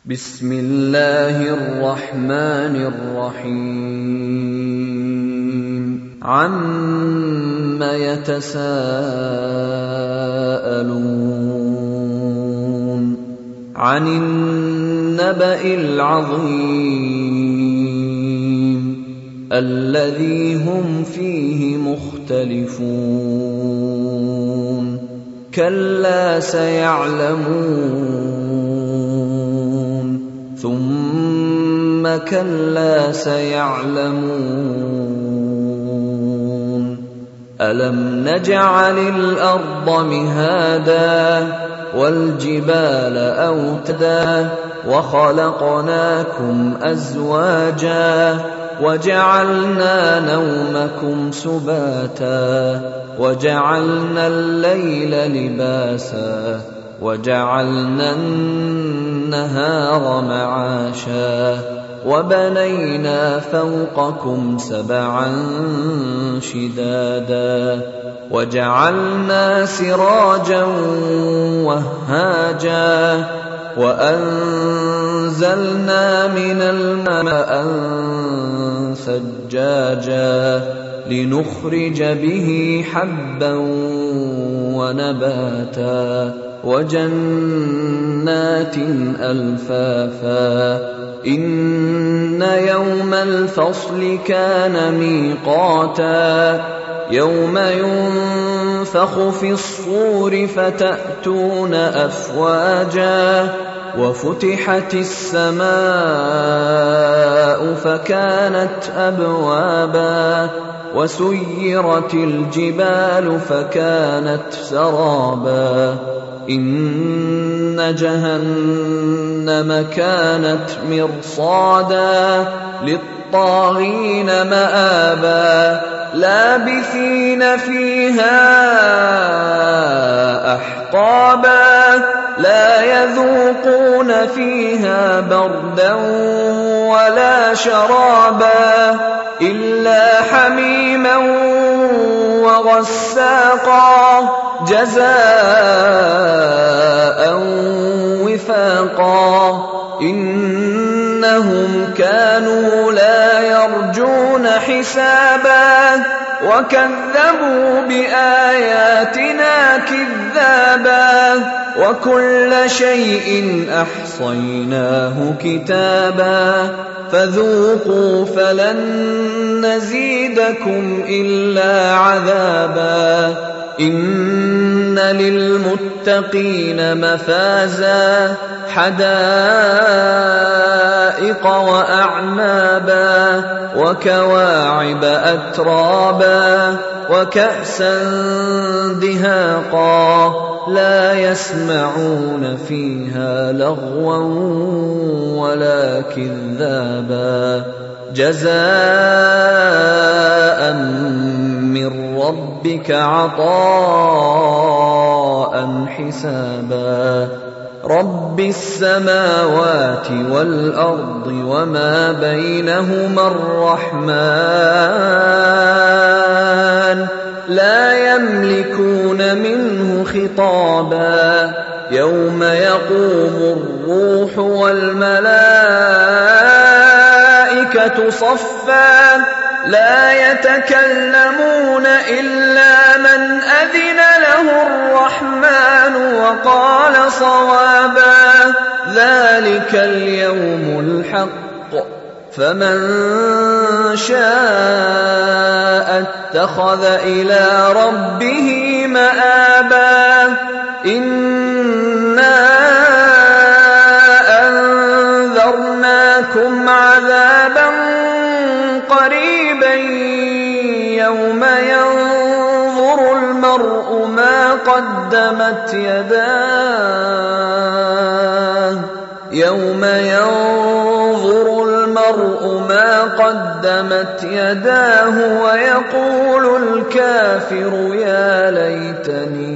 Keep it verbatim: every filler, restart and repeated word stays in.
بسم الله الرحمن الرحيم عَمَّ يتساءلون عن النبأ العظيم الذي هم فيه مختلفون كلا سيعلمون ثم كلا سيعلمون ألم نجعل الأرض مهادا والجبال أوتادا وخلقناكم أزواجا وجعلنا نومكم سباتا وجعلنا الليل لباسا وجعلنا النهار معاشا وبنينا فوقكم سبعا شدادا وجعلنا سراجا وهاجا وأنزلنا من الماء ثجاجا لنخرج به حبا ونباتا وجنات ألفافا إن يوم الفصل كان ميقاتا يوم ينفخ في الصور فتأتون أفواجا وفتحت السماء فكانت أبوابا وسيرت الجبال فكانت سرابا إن جهنم كانت مرصادا للطاغين مآبا لابثين فيها أحقابا لا يذوقون فيها بردا ولا شرابا إلا حميما وغساقا جزاء وفاقا إنهم كانوا لا يرجون حسابا وكذبوا بآياتنا كذابا وكل شيء أحصيناه كتابا فذوقوا فلن نزيدكم إلا عذابا إن للمتقين مفازا حدائق وأعنابا وكواعب أترابا وكأسا دهاقا لا يسمعون فيها لغوا ولا كذابا جزاء من ربك عطاء حسابا رب السماوات والأرض وما بينهما الرحمن لا يملكون منه خطابا يوم يقوم الروح والملائكة صفا لا يتكلمون إلا من أذن له الرحمن وقال صوابا ذلك اليوم الحق فمن شاء اتخذ إلى ربه مآبا إنا أنذرناكم عذابا قريبا يوم ينظر المرء ما قدمت يداه يوم ينظر المرء ما قدمت يداه ويقول الكافر يا ليتني